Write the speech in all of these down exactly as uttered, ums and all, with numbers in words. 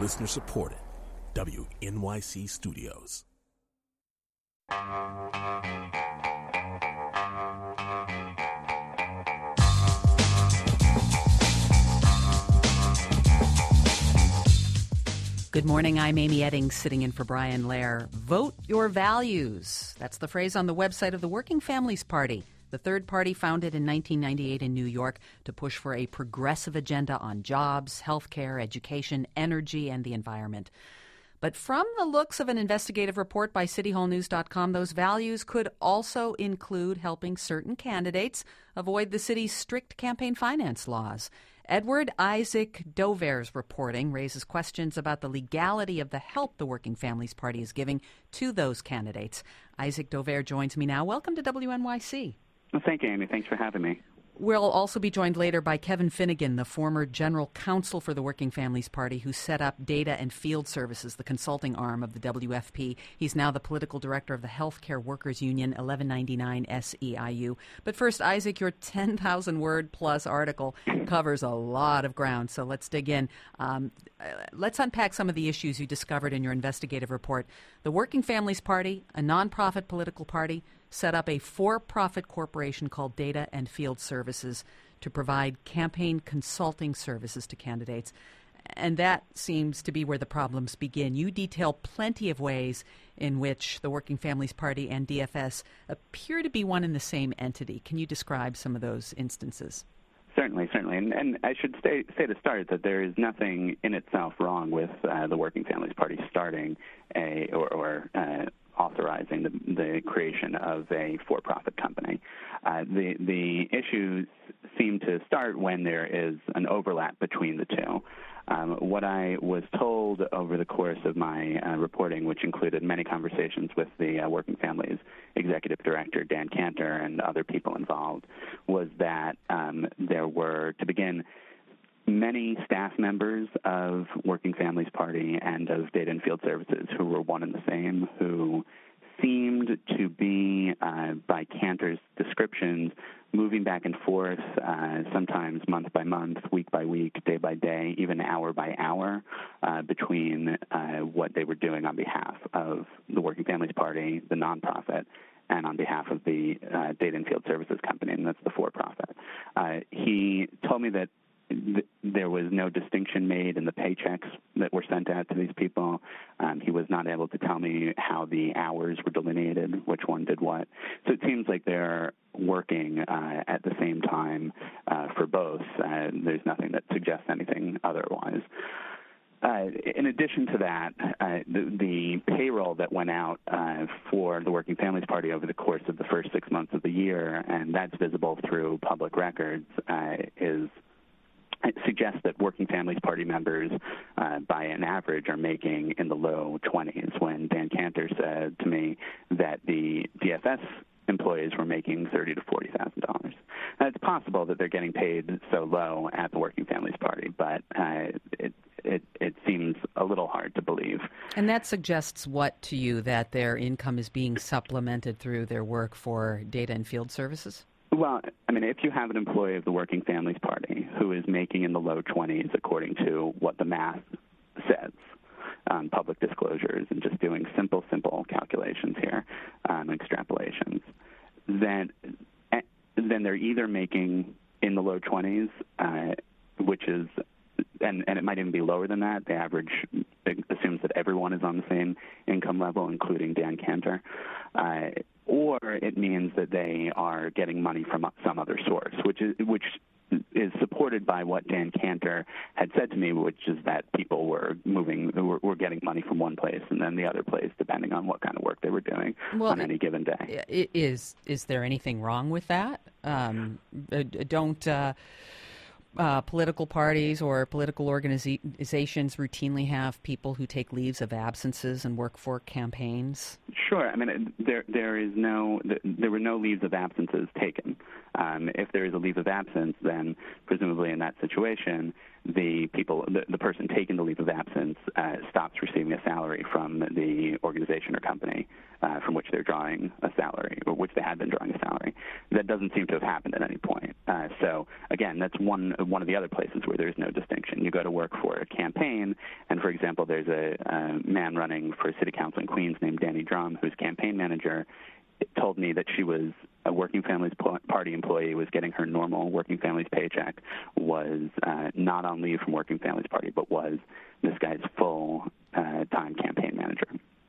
Listener supported. W N Y C Studios. Good morning. I'm Amy Eddings, sitting in for Brian Lair. Vote your values. That's the phrase on the website of the Working Families Party, the third party founded in nineteen ninety-eight in New York to push for a progressive agenda on jobs, health care, education, energy, and the environment. But from the looks of an investigative report by city hall news dot com, those values could also include helping certain candidates avoid the city's strict campaign finance laws. Edward Isaac Dover's reporting raises questions about the legality of the help the Working Families Party is giving to those candidates. Isaac Dover joins me now. Welcome to W N Y C. Well, thank you, Amy. Thanks for having me. We'll also be joined later by Kevin Finnegan, the former general counsel for the Working Families Party, who set up Data and Field Services, the consulting arm of the W F P. He's now the political director of the Healthcare Workers Union, eleven ninety-nine S E I U. But first, Isaac, your ten thousand word plus article covers a lot of ground, so let's dig in. Um, let's unpack some of the issues you discovered in your investigative report. The Working Families Party, a nonprofit political party, set up a for-profit corporation called Data and Field Services to provide campaign consulting services to candidates. And that seems to be where the problems begin. You detail plenty of ways in which the Working Families Party and D F S appear to be one and the same entity. Can you describe some of those instances? Certainly, certainly. And, and I should say, say to start that there is nothing in itself wrong with uh, the Working Families Party starting a or, or uh, authorizing the, the creation of a for-profit company. Uh, the, the issues seem to start when there is an overlap between the two. Um, what I was told over the course of my uh, reporting, which included many conversations with the uh, Working Families Executive Director, Dan Cantor, and other people involved, was that um, there were, to begin, many staff members of Working Families Party and of Data and Field Services who were one and the same, who seemed to be, uh, by Cantor's descriptions, moving back and forth, uh, sometimes month by month, week by week, day by day, even hour by hour, uh, between uh, what they were doing on behalf of the Working Families Party, the nonprofit, and on behalf of the uh, Data and Field Services Company, and that's the for-profit. Uh, he told me that th- there was no distinction made in the paychecks that were sent out to these people. Um, he was not able to tell me how the hours were delineated, which one did what. So it seems like they're working uh, at the same time uh, for both. Uh, there's nothing that suggests anything otherwise. Uh, in addition to that, uh, the, the payroll that went out uh, for the Working Families Party over the course of the first six months of the year, and that's visible through public records, uh, is it suggests that Working Families Party members, uh, by an average, are making in the low twenties, when Dan Cantor said to me that the D F S employees were making thirty to forty thousand dollars. It's possible that they're getting paid so low at the Working Families Party, but uh, it, it it seems a little hard to believe. And that suggests what to you? That their income is being supplemented through their work for Data and Field Services? Well, I mean, if you have an employee of the Working Families Party who is making in the low twenties, according to what the math says, um, public disclosures, and just doing simple, simple calculations here, um, extrapolations, then then they're either making in the low twenties, uh, which is, and, and it might even be lower than that. The average assumes that everyone is on the same income level, including Dan Cantor, uh, or it means that they are getting money from some other source, which is which is supported by what Dan Cantor had said to me, which is that people were moving, were, were getting money from one place and then the other place, depending on what kind of work they were doing well, on any given day. Is is there anything wrong with that? Um, don't uh, uh, political parties or political organizations routinely have people who take leaves of absences and work for campaigns? Sure. I mean, there there is no there were no leaves of absences taken. Um, if there is a leave of absence, then presumably in that situation, the people, the, the person taking the leave of absence uh, stops receiving a salary from the organization or company uh, from which they're drawing a salary, or which they had been drawing a salary. That doesn't seem to have happened at any point. Uh, so again, that's one one of the other places where there's no distinction. You go to work for a campaign, and for example, there's a, a man running for city council in Queens named Danny Drum, who's campaign manager. Told me that she was a Working Families Party employee, was getting her normal Working Families paycheck, was uh, not on leave from Working Families Party, but was this guy's full-time uh, campaign manager.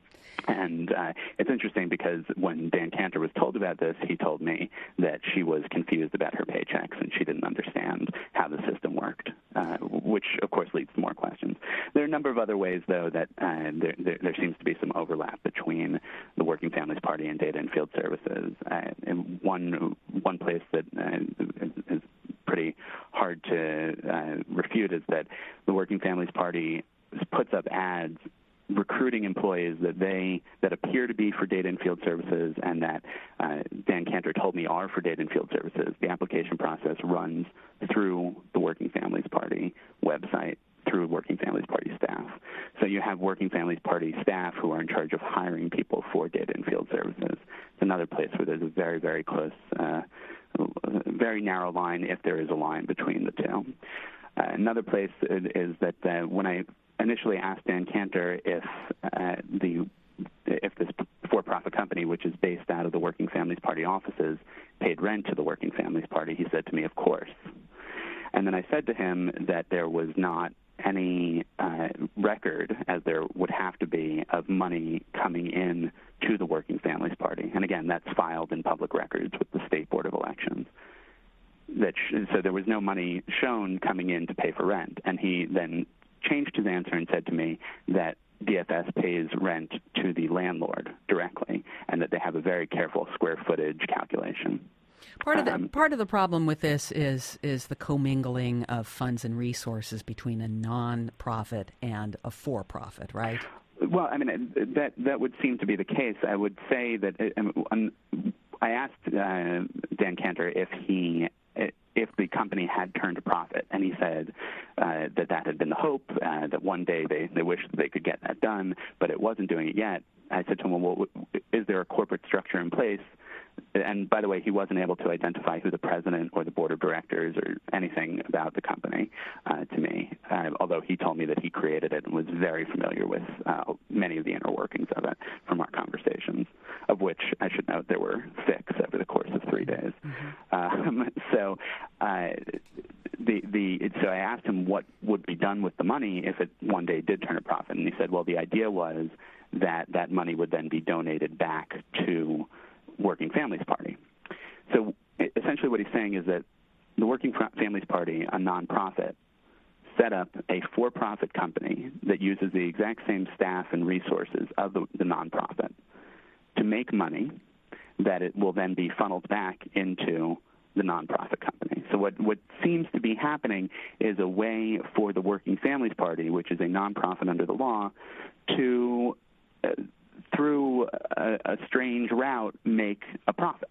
And uh, it's interesting because when Dan Cantor was told about this, he told me that she was confused about her paychecks and she didn't understand how the system worked, uh, which, of course, leads to more questions. There are a number of other ways, though, that uh, there, there, there seems to be some overlap between the Working Families Party and Data and Field Services. Uh, and one, one place that uh, is pretty hard to uh, refute is that the Working Families Party puts up ads recruiting employees that they that appear to be for Data and Field Services and that uh, Dan Cantor told me are for Data and Field Services. The application process runs through the Working Families Party website, through Working Families Party staff. So you have Working Families Party staff who are in charge of hiring people for Data and Field Services. It's another place where there's a very, very close, uh, very narrow line, if there is a line between the two. Uh, another place is that uh, when I initially asked Dan Cantor if uh, the if this for-profit company, which is based out of the Working Families Party offices, paid rent to the Working Families Party, he said to me, of course. And then I said to him that there was not any uh, record, as there would have to be, of money coming in to the Working Families Party. And again, that's filed in public records with the State Board of Elections. That sh- so there was no money shown coming in to pay for rent. And he then changed his answer and said to me that D F S pays rent to the landlord directly and that they have a very careful square footage calculation. Part of the um, part of the problem with this is is the commingling of funds and resources between a non-profit and a for-profit, right? Well, I mean, that that would seem to be the case. I would say that um, I asked uh, Dan Cantor if he if the company had turned a profit, and he said uh, that that had been the hope, uh, that one day they, they wished they could get that done, but it wasn't doing it yet. I said to him, well, is there a corporate structure in place? And by the way, he wasn't able to identify who the president or the board of directors or anything about the company uh, to me, uh, although he told me that he created it and was very familiar with uh, many of the inner workings of it from our conversations, of which I should note there were six over the course of three days. Mm-hmm. Um, so uh, the the so I asked him what would be done with the money if it one day did turn a profit, and he said, well, the idea was that that money would then be donated back to Working Families Party. So essentially what he's saying is that the Working Families Party, a nonprofit, set up a for-profit company that uses the exact same staff and resources of the, the nonprofit to make money that it will then be funneled back into the nonprofit company. So what, what seems to be happening is a way for the Working Families Party, which is a nonprofit under the law, to uh, through a, a strange route, make a profit.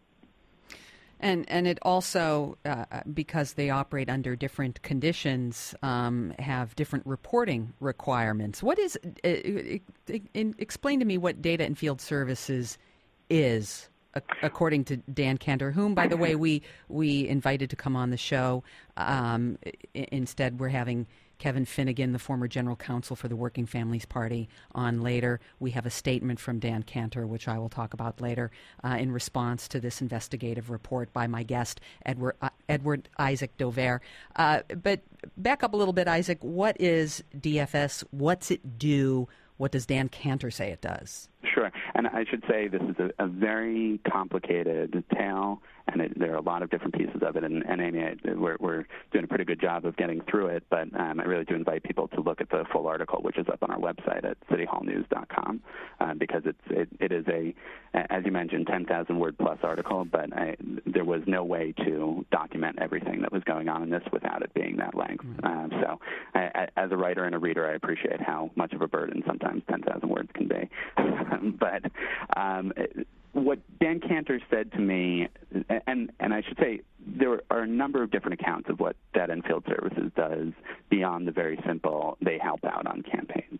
And and it also, uh, because they operate under different conditions, um, have different reporting requirements. What is, uh, uh, explain to me what Data and Field Services is, according to Dan Cantor, whom, by the way, we, we invited to come on the show. Um, instead, we're having Kevin Finnegan, the former general counsel for the Working Families Party, on later. We have a statement from Dan Cantor, which I will talk about later, uh, in response to this investigative report by my guest, Edward, uh, Edward Isaac Dovere. Uh, but back up a little bit, Isaac. What is D F S? What's it do? What does Dan Cantor say it does? Sure. And I should say this is a, a very complicated tale, and it, there are a lot of different pieces of it. And, and Amy, we're, we're doing a pretty good job of getting through it, but um, I really do invite people to look at the full article, which is up on our website at city hall news dot com, uh, because it's, it, it is a, as you mentioned, ten thousand word plus article, but I, there was no way to document everything that was going on in this without it being that length. Mm-hmm. Um, so I, I, as a writer and a reader, I appreciate how much of a burden sometimes ten thousand words can be. But um, what Dan Cantor said to me, and, and I should say there are a number of different accounts of what Data and Field Services does beyond the very simple, they help out on campaigns.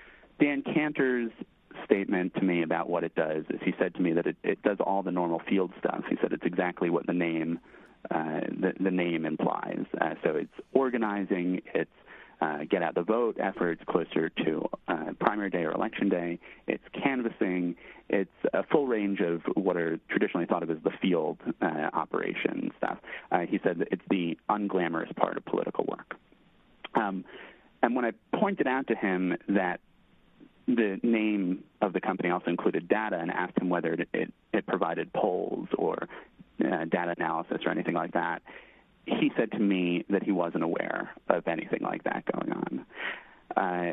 Dan Cantor's statement to me about what it does is he said to me that it, it does all the normal field stuff. He said it's exactly what the name uh, the, the name implies. Uh, so it's organizing, it's uh, get out the vote efforts closer to uh, primary day or election day, it's canvassing, it's a full range of what are traditionally thought of as the field uh, operation stuff. Uh, he said that it's the unglamorous part of political work. Um, and when I pointed out to him that the name of the company also included data and asked him whether it, it, it provided polls or uh, data analysis or anything like that, he said to me that he wasn't aware of anything like that going on. Uh,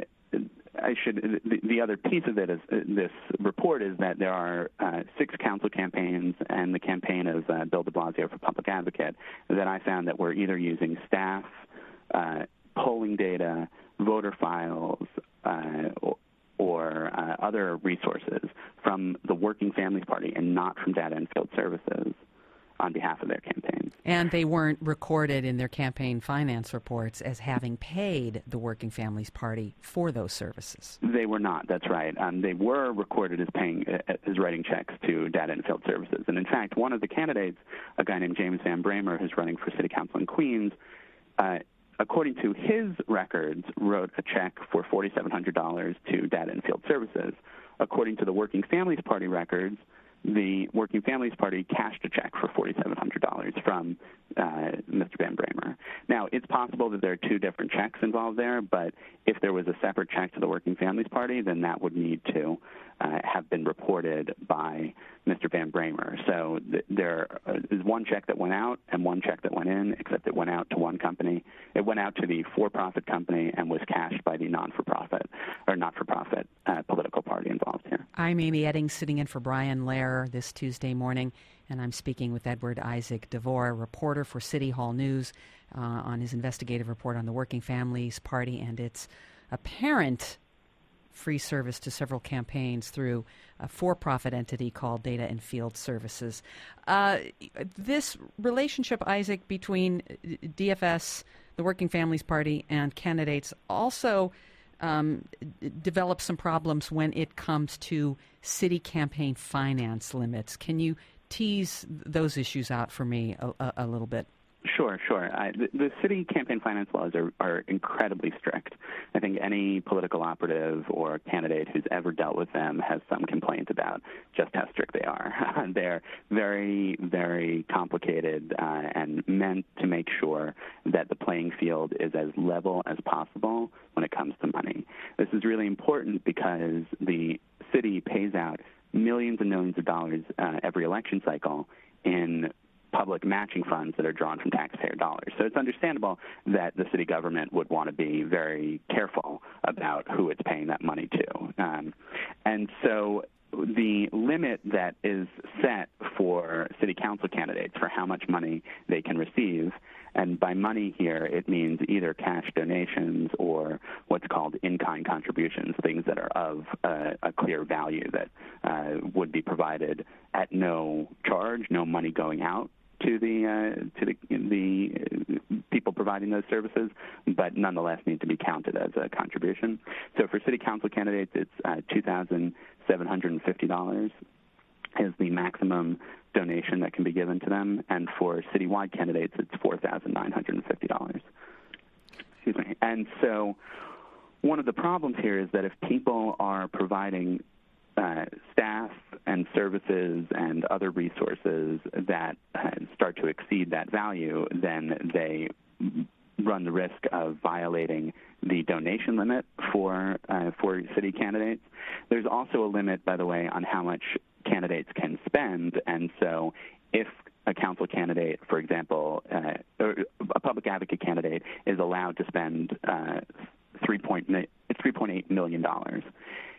I should. The, the other piece of it is uh, this report is that there are uh, six council campaigns and the campaign of uh, Bill de Blasio for public advocate that I found that were either using staff, uh, polling data, voter files, uh, or, or uh, other resources from the Working Families Party and not from Data and Field Services on behalf of their campaigns. And they weren't recorded in their campaign finance reports as having paid the Working Families Party for those services. They were not, that's right. Um, they were recorded as paying, uh, as writing checks to Data and Field Services. And in fact, one of the candidates, a guy named James Van Bramer, who's running for city council in Queens, uh, according to his records, wrote a check for four thousand seven hundred dollars to Data and Field Services. According to the Working Families Party records, the Working Families Party cashed a check for four thousand seven hundred dollars from uh, Mister Van Bramer. Now, it's possible that there are two different checks involved there, but if there was a separate check to the Working Families Party, then that would need to uh, have been reported by Mister Van Bramer. So th- there is one check that went out and one check that went in, except it went out to one company. It went out to the for-profit company and was cashed by the non-for-profit or not-for-profit uh, political party involved here. I'm Amy Eddings, sitting in for Brian Lehrer this Tuesday morning, and I'm speaking with Edward Isaac DeVore, reporter for City Hall News, uh, on his investigative report on the Working Families Party and its apparent free service to several campaigns through a for-profit entity called Data and Field Services. Uh, this relationship, Isaac, between D F S, the Working Families Party, and candidates also um, develops some problems when it comes to city campaign finance limits. Can you tease those issues out for me a, a, a little bit? Sure, sure. I, the, the city campaign finance laws are, are incredibly strict. I think any political operative or candidate who's ever dealt with them has some complaint about just how strict they are. They're very, very complicated uh, and meant to make sure that the playing field is as level as possible when it comes to money. This is really important because the city pays out millions and millions of dollars uh, every election cycle in public matching funds that are drawn from taxpayer dollars. So it's understandable that the city government would want to be very careful about who it's paying that money to. Um, and so the limit that is set for city council candidates for how much money they can receive, and by money here it means either cash donations or what's called in-kind contributions, things that are of uh, a clear value that uh, would be provided at no charge, no money going out to the uh, to the, the people providing those services, but nonetheless need to be counted as a contribution. So for city council candidates, it's uh, two thousand seven hundred fifty dollars is the maximum donation that can be given to them, and for citywide candidates, it's four thousand nine hundred fifty dollars. Excuse me. And so one of the problems here is that if people are providing Uh, staff and services and other resources that uh, start to exceed that value, then they run the risk of violating the donation limit for uh, for city candidates. There's also a limit, by the way, on how much candidates can spend, and so if a council candidate, for example, uh, or a public advocate candidate is allowed to spend uh, three point eight million dollars.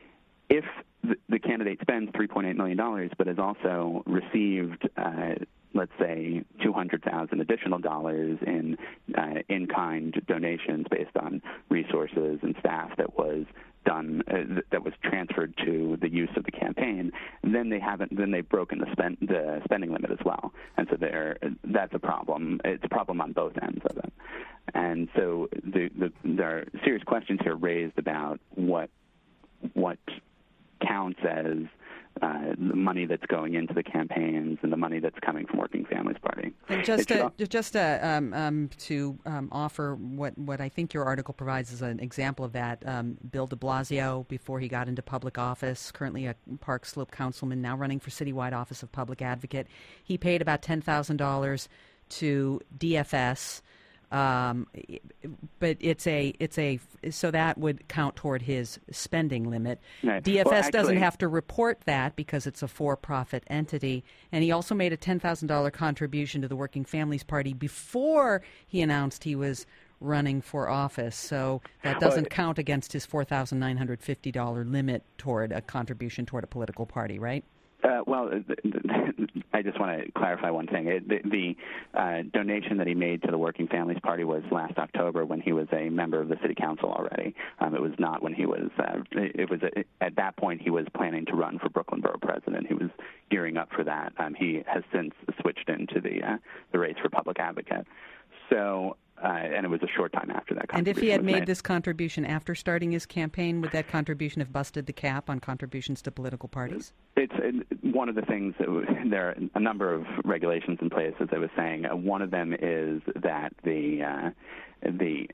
If the candidate spends three point eight million dollars but has also received uh, let's say, two hundred thousand dollars additional dollars in uh, in-kind donations based on resources and staff that was done uh, that was transferred to the use of the campaign, then they haven't then they've broken the spend the spending limit as well, and so there that's a problem. It's a problem on both ends of it, and so the, the, there are serious questions here raised about what what counts as uh, the money that's going into the campaigns and the money that's coming from Working Families Party. And just to, just to, um, um, to um, offer what, what I think your article provides as an example of that, um, Bill de Blasio, before he got into public office, currently a Park Slope councilman, now running for citywide office of public advocate, he paid about ten thousand dollars to D F S. Um, but it's a it's a so that would count toward his spending limit. Right. D F S well, actually, doesn't have to report that because it's a for-profit entity, and he also made a ten thousand dollars contribution to the Working Families Party before he announced he was running for office. So that doesn't well, count against his four thousand nine hundred fifty dollars limit toward a contribution toward a political party, right? Uh, well, I just want to clarify one thing. It, the the uh, donation that he made to the Working Families Party was last October when he was a member of the city council already. Um, it was not when he was, uh, it was a, at that point he was planning to run for Brooklyn Borough President. He was gearing up for that. Um, he has since switched into the, uh, the race for public advocate. So... Uh, and it was a short time after that contribution. And if he had made, made this contribution after starting his campaign, would that contribution have busted the cap on contributions to political parties? It's uh, one of the things that w- there are a number of regulations in place, as I was saying. Uh, one of them is that the uh, the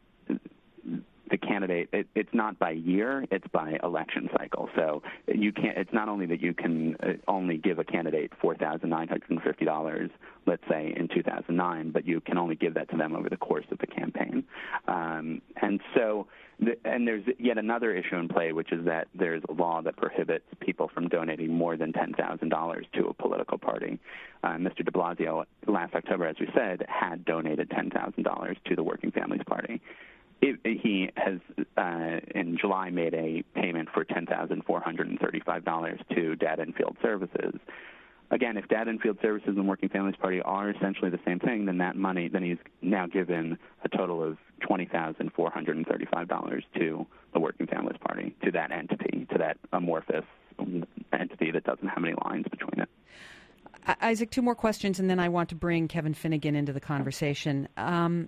the candidate, it, it's not by year, it's by election cycle. So you can't. It's not only that you can uh, only give a candidate four thousand nine hundred fifty dollars, let's say in two thousand nine, but you can only give that to them over the course of the campaign. Um, and so, the, and there's yet another issue in play, which is that there's a law that prohibits people from donating more than ten thousand dollars to a political party. Uh, Mister de Blasio, last October, as we said, had donated ten thousand dollars to the Working Families Party. It, he has, uh, in July, made a payment for ten thousand four hundred thirty-five dollars to Data and Field Services. Again, if Data and Field Services and Working Families Party are essentially the same thing, then that money, then he's now given a total of twenty thousand four hundred thirty-five dollars to the Working Families Party, to that entity, to that amorphous entity that doesn't have any lines between it. Isaac, two more questions, and then I want to bring Kevin Finnegan into the conversation. Um,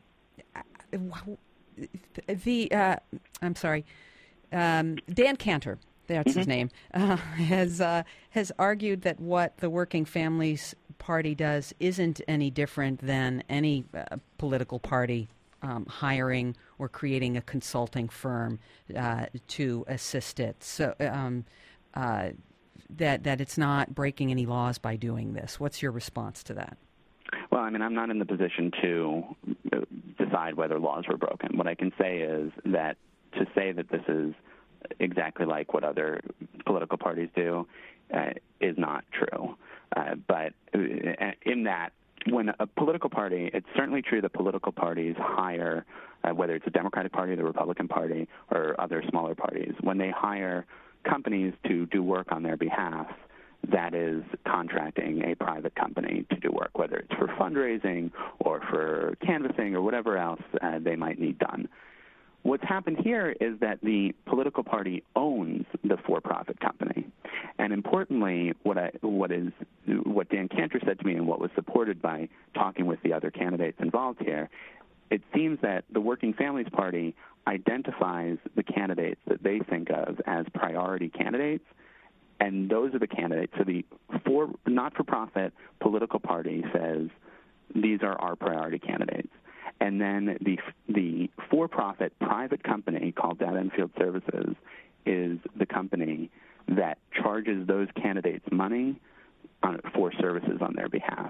The uh, I'm sorry, um, Dan Cantor, that's mm-hmm. his name, uh, has uh, has argued that what the Working Families Party does isn't any different than any uh, political party um, hiring or creating a consulting firm uh, to assist it. So um, uh, that that it's not breaking any laws by doing this. What's your response to that? Well, I mean, I'm not in the position to decide whether laws were broken. What I can say is that to say that this is exactly like what other political parties do uh, is not true. Uh, but in that, when a political party, it's certainly true that political parties hire, uh, whether it's the Democratic Party, the Republican Party, or other smaller parties, when they hire companies to do work on their behalf, that is contracting a private company to do work, whether it's for fundraising or for canvassing or whatever else uh, they might need done. What's happened here is that the political party owns the for-profit company. And importantly, what I, what is what Dan Cantor said to me and what was supported by talking with the other candidates involved here, it seems that the Working Families Party identifies the candidates that they think of as priority candidates, and those are the candidates. So the for not-for-profit political party says these are our priority candidates. And then the the for-profit private company called Data and Field Services is the company that charges those candidates money on, for services on their behalf.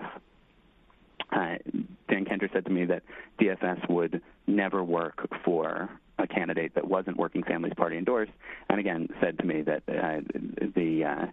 Uh, Dan Cantor said to me that D F S would never work for a candidate that wasn't Working Families Party endorsed, and again said to me that uh, the, uh,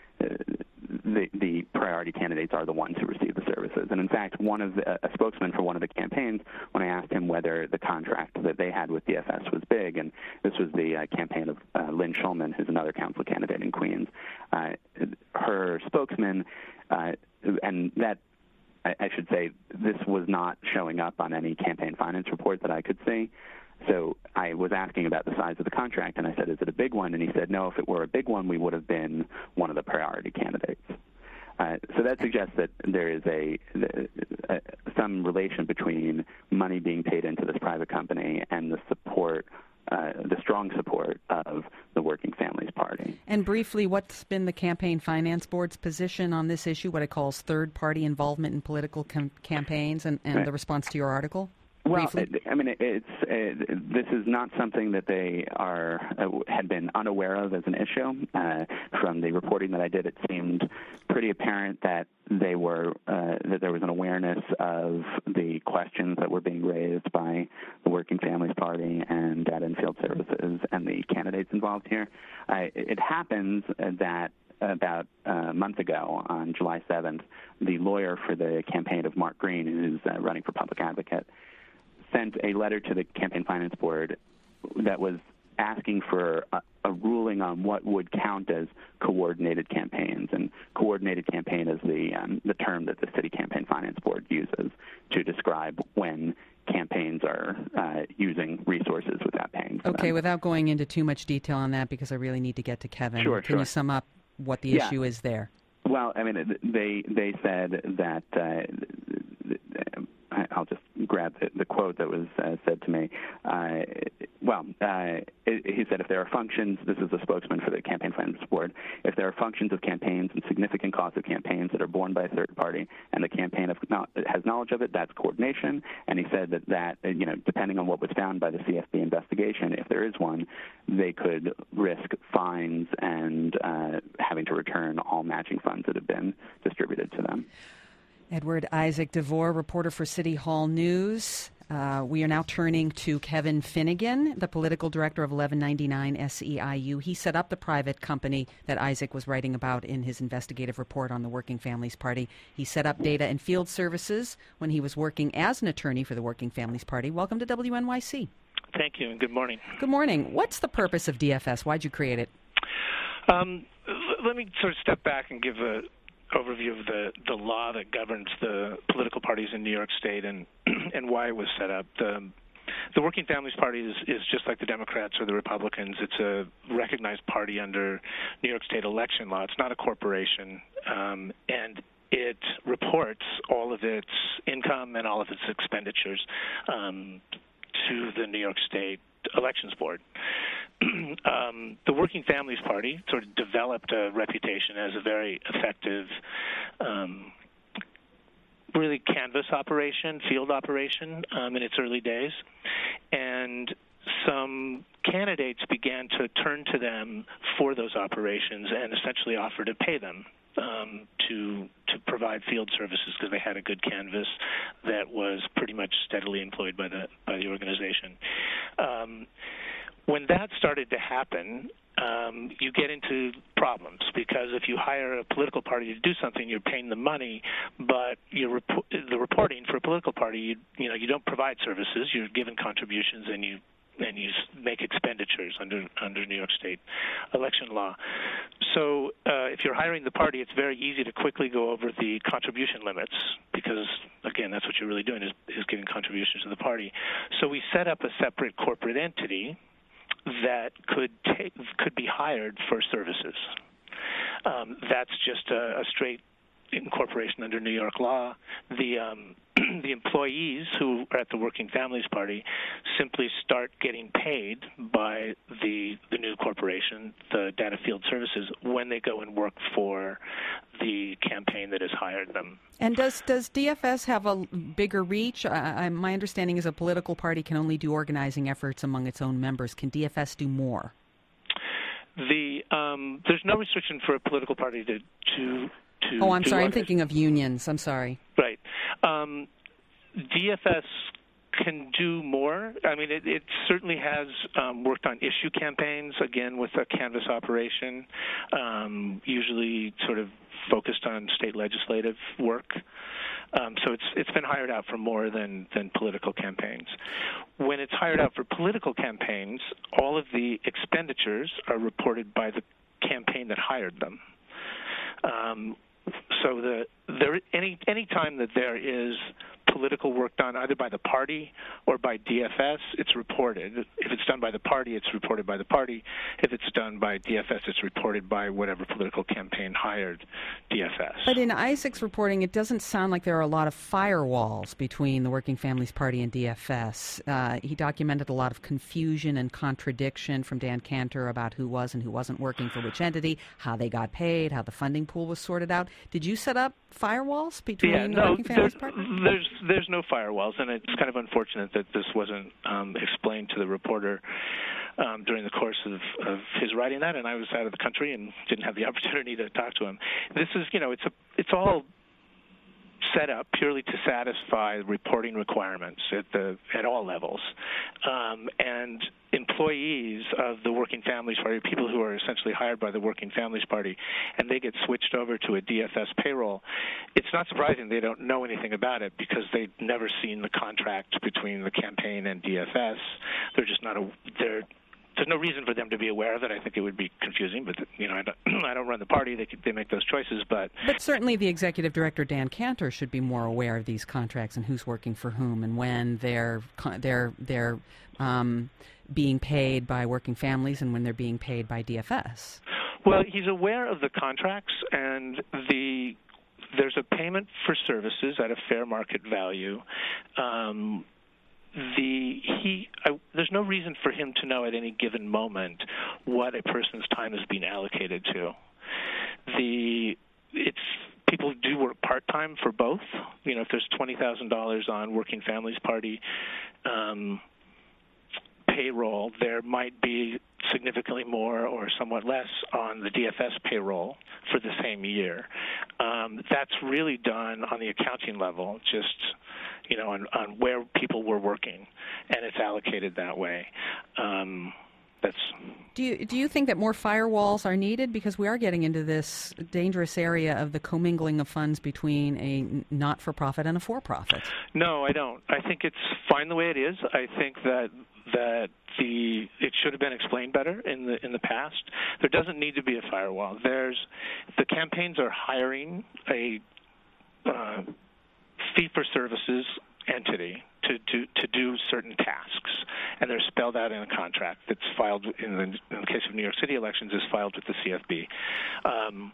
the the priority candidates are the ones who receive the services. And in fact, one of the, a spokesman for one of the campaigns, when I asked him whether the contract that they had with D F S was big, and this was the uh, campaign of uh, Lynn Schulman, who's another council candidate in Queens, uh, her spokesman, uh, and that I, I should say this was not showing up on any campaign finance report that I could see. So I was asking about the size of the contract, and I said, is it a big one? And he said, no, if it were a big one, we would have been one of the priority candidates. Uh, so that suggests that there is a, a some relation between money being paid into this private company and the support, uh, the strong support of the Working Families Party. And briefly, what's been the Campaign Finance Board's position on this issue, what it calls third-party involvement in political com- campaigns, and, and right. the response to your article? Well, I mean, it's uh, this is not something that they are uh, had been unaware of as an issue. Uh, from the reporting that I did, it seemed pretty apparent that they were uh, that there was an awareness of the questions that were being raised by the Working Families Party and Data and Field Services and the candidates involved here. Uh, it happens that about a month ago, on July seventh, the lawyer for the campaign of Mark Green, who's uh, running for public advocate, sent a letter to the Campaign Finance Board that was asking for a, a ruling on what would count as coordinated campaigns. And coordinated campaign is the um, the term that the City Campaign Finance Board uses to describe when campaigns are uh, using resources without paying for Okay, them. Without going into too much detail on that, because I really need to get to Kevin, sure, can sure. you sum up what the yeah. issue is there? Well, I mean, they they said that. Uh, I'll just grab the, the quote that was uh, said to me. Uh, well, uh, it, he said, if there are functions, this is a spokesman for the Campaign Finance Board, if there are functions of campaigns and significant costs of campaigns that are borne by a third party and the campaign of, not, has knowledge of it, that's coordination. And he said that, that, you know, depending on what was found by the C F B investigation, if there is one, they could risk fines and uh, having to return all matching funds that have been distributed to them. Edward Isaac DeVore, reporter for City Hall News. Uh, we are now turning to Kevin Finnegan, the political director of eleven ninety-nine S E I U. He set up the private company that Isaac was writing about in his investigative report on the Working Families Party. He set up Data and Field Services when he was working as an attorney for the Working Families Party. Welcome to W N Y C. Thank you, and good morning. Good morning. What's the purpose of D F S? Why'd you create it? Um, let me sort of step back and give a overview of the, the law that governs the political parties in New York State and and why it was set up. The, the Working Families Party is, is just like the Democrats or the Republicans. It's a recognized party under New York State election law. It's not a corporation, um, and it reports all of its income and all of its expenditures um, to the New York State Elections Board. um, the Working Families Party sort of developed a reputation as a very effective, um, really canvas operation, field operation um, in its early days. And some candidates began to turn to them for those operations and essentially offer to pay them um, to to provide field services because they had a good canvas that was pretty much steadily employed by the by the organization. Um, when that started to happen, um, you get into problems because if you hire a political party to do something, you're paying the money, but you're rep- the reporting for a political party, you, you know, you don't provide services. You're given contributions and you and you make expenditures under under New York State election law. So uh, if you're hiring the party, it's very easy to quickly go over the contribution limits because, again, that's what you're really doing is, is giving contributions to the party. So we set up a separate corporate entity that could take, could be hired for services. Um, that's just a, a straight incorporation under New York law. The um, the employees who are at the Working Families Party simply start getting paid by the the new corporation, the Data Field Services, when they go and work for the campaign that has hired them. And does does D F S have a bigger reach? Uh, my understanding is a political party can only do organizing efforts among its own members. Can D F S do more? The um, there's no restriction for a political party to to. To oh, I'm sorry. Organize. I'm thinking of unions. I'm sorry. Right. Um, D F S can do more. I mean, it, it certainly has um, worked on issue campaigns, again, with a canvas operation, um, usually sort of focused on state legislative work. Um, so it's it's been hired out for more than, than political campaigns. When it's hired out for political campaigns, all of the expenditures are reported by the campaign that hired them. Um, so the there any any time that there is political work done either by the party or by D F S, it's reported. If it's done by the party, it's reported by the party. If it's done by D F S, it's reported by whatever political campaign hired D F S. But in Isaac's reporting, it doesn't sound like there are a lot of firewalls between the Working Families Party and D F S. Uh, he documented a lot of confusion and contradiction from Dan Cantor about who was and who wasn't working for which entity, how they got paid, how the funding pool was sorted out. Did you set up firewalls between yeah, the no, Working Families there's, Party? There's there's no firewalls, and it's kind of unfortunate that this wasn't um, explained to the reporter um, during the course of, of his writing that. And I was out of the country and didn't have the opportunity to talk to him. This is, you know, it's a it's all set up purely to satisfy reporting requirements at the at all levels, um, and employees of the Working Families Party, people who are essentially hired by the Working Families Party, and they get switched over to a D F S payroll. It's not surprising they don't know anything about it because they've never seen the contract between the campaign and D F S. They're just not a they're There's no reason for them to be aware of it. I think it would be confusing, but you know, I don't, I don't run the party. They they make those choices, but but certainly the executive director Dan Cantor should be more aware of these contracts and who's working for whom and when they're they're they're um, being paid by Working Families and when they're being paid by D F S. Well, he's aware of the contracts and the there's a payment for services at a fair market value. Um, The he I, there's no reason for him to know at any given moment what a person's time is being allocated to. The it's people do work part time for both. You know, if there's twenty thousand dollars on Working Families Party um, payroll, there might be significantly more or somewhat less on the D F S payroll for the same year. Um, that's really done on the accounting level, just you know, on, on where people were working, and it's allocated that way. Um, that's. Do you do you think that more firewalls are needed because we are getting into this dangerous area of the commingling of funds between a not-for-profit and a for-profit? No, I don't. I think it's fine the way it is. I think that that the it should have been explained better in the in the past. There doesn't need to be a firewall. There's the campaigns are hiring a uh, fee-for-services entity to, to, to do certain tasks, and they're spelled out in a contract that's filed, in the, in the case of New York City elections, is filed with the C F B. Um,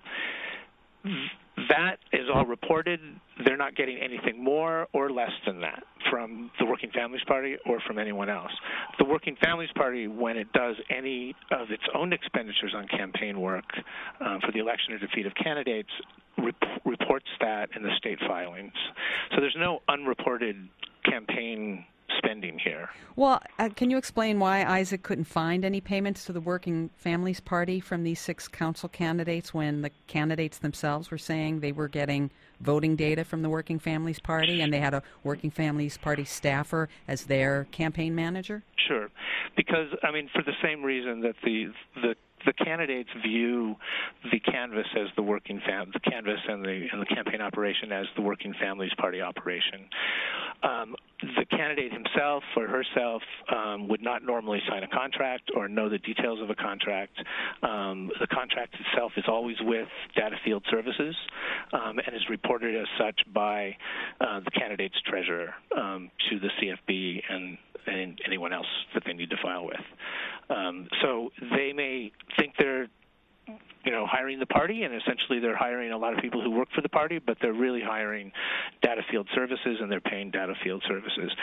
that is all reported. They're not getting anything more or less than that from the Working Families Party or from anyone else. The Working Families Party, when it does any of its own expenditures on campaign work uh, for the election or defeat of candidates, rep- reports that in the state filings. So there's no unreported campaign spending here. Well, uh, can you explain why Isaac couldn't find any payments to the Working Families Party from these six council candidates when the candidates themselves were saying they were getting voting data from the Working Families Party and they had a Working Families Party staffer as their campaign manager? Sure. Because, I mean, for the same reason that the the the candidates view the canvass as the working fam, the canvass and the and the campaign operation as the Working Families Party operation. Um, the candidate himself or herself um, would not normally sign a contract or know the details of a contract. Um, the contract itself is always with Data Field Services um, and is reported as such by uh, the candidate's treasurer um, to the C F B and and anyone else that they need to file with. Um, so they may think they're, you know, hiring the party, and essentially they're hiring a lot of people who work for the party, but they're really hiring Data Field Services, and they're paying Data Field Services.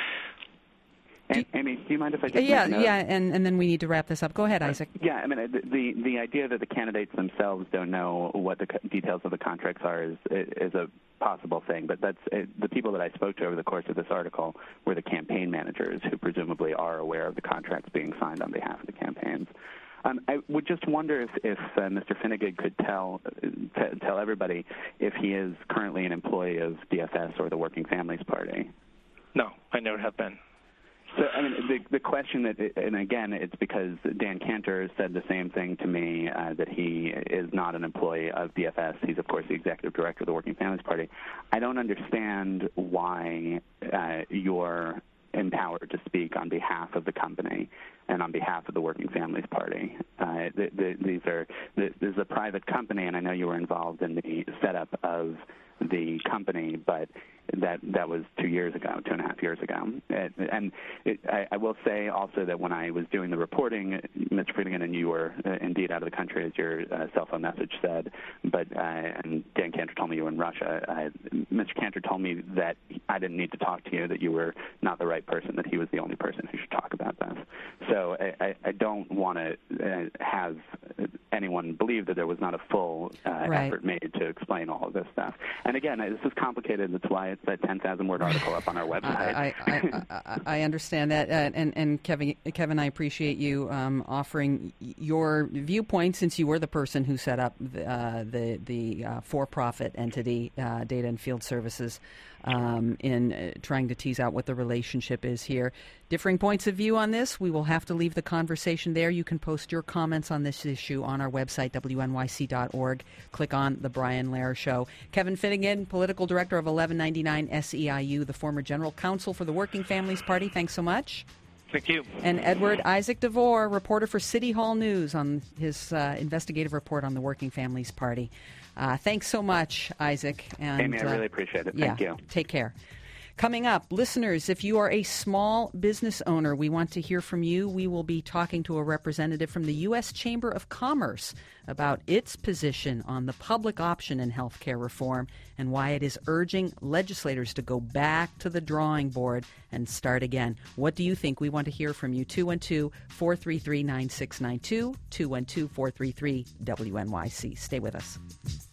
Do, Amy, do you mind if I just yeah, make yeah, and, and then we need to wrap this up. Go ahead, Isaac. Yeah, I mean, the, the the idea that the candidates themselves don't know what the details of the contracts are is is a possible thing, but that's it, the people that I spoke to over the course of this article were the campaign managers who presumably are aware of the contracts being signed on behalf of the campaigns. Um, I would just wonder if, if uh, Mister Finnegan could tell t- tell everybody if he is currently an employee of D F S or the Working Families Party. No, I never have been. So, I mean, the, the question that, and again, it's because Dan Cantor said the same thing to me, uh, that he is not an employee of D F S. He's, of course, the executive director of the Working Families Party. I don't understand why uh, your empowered to speak on behalf of the company and on behalf of the Working Families Party. Uh, the, the, these are the, this is a private company, and I know you were involved in the setup of the company, but that that was two years ago, two and a half years ago. And, and it, I, I will say also that when I was doing the reporting, Mister Finnegan and you were uh, indeed out of the country, as your uh, cell phone message said, but uh, and Dan Cantor told me you were in Russia. Uh, Mister Cantor told me that I didn't need to talk to you, that you were not the right person, that he was the only person who should talk about this. So I, I don't want to uh, have anyone believe that there was not a full uh, right. effort made to explain all of this stuff. And again, this is complicated. That's why it's that ten thousand word article up on our website. I, I, I, I understand that. Uh, and, and Kevin, Kevin, I appreciate you um, offering your viewpoint, since you were the person who set up the, uh, the, the uh, for-profit entity, uh, Data and Field Services, um, in uh, trying to tease out what the relationship is here. Differing points of view on this. We will have to leave the conversation there. You can post your comments on this issue on our website, W N Y C dot org. Click on The Brian Lehrer Show. Kevin Finnegan, Political Director of eleven ninety-nine S E I U, the former General Counsel for the Working Families Party. Thanks so much. Thank you. And Edward Isaac DeVore, reporter for City Hall News, on his uh, investigative report on the Working Families Party. Uh, thanks so much, Isaac. And, Amy, I really uh, appreciate it. Yeah, Thank you. Take care. Coming up, listeners, if you are a small business owner, we want to hear from you. We will be talking to a representative from the U S Chamber of Commerce about its position on the public option in health care reform and why it is urging legislators to go back to the drawing board and start again. What do you think? We want to hear from you. two one two, four three three, nine six nine two, two one two, four three three, W N Y C. Stay with us.